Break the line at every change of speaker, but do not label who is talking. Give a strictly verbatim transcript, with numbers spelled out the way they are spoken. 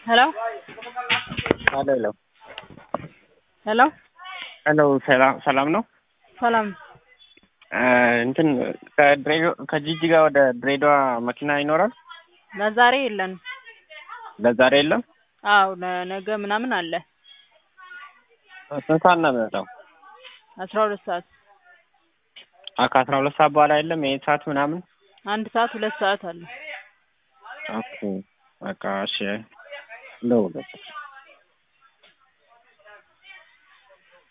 Hello?
Hello.
Hello?
Hello, ሰላም ሰላም ነው?
ሰላም
እንትን ከድሬዳዋ ከጂጂጋ ወደ ድሬዳዋ መኪና ይኖራል?
ለዛሬ የለንም።
ለዛሬ የለም?
አዎ ለነገ ምናምን አለ።
ስንት ሰዓት ነው የሚወጣው?
አስራ ሁለት ሰዓት
አ ከአስራ ሁለት ሰዓት በኋላ የለም? ይሄ ሰዓት ምናምን?
አንድ ሰዓት ሁለት ሰዓት አለ።
ኦኬ በቃ እሺ። ደውል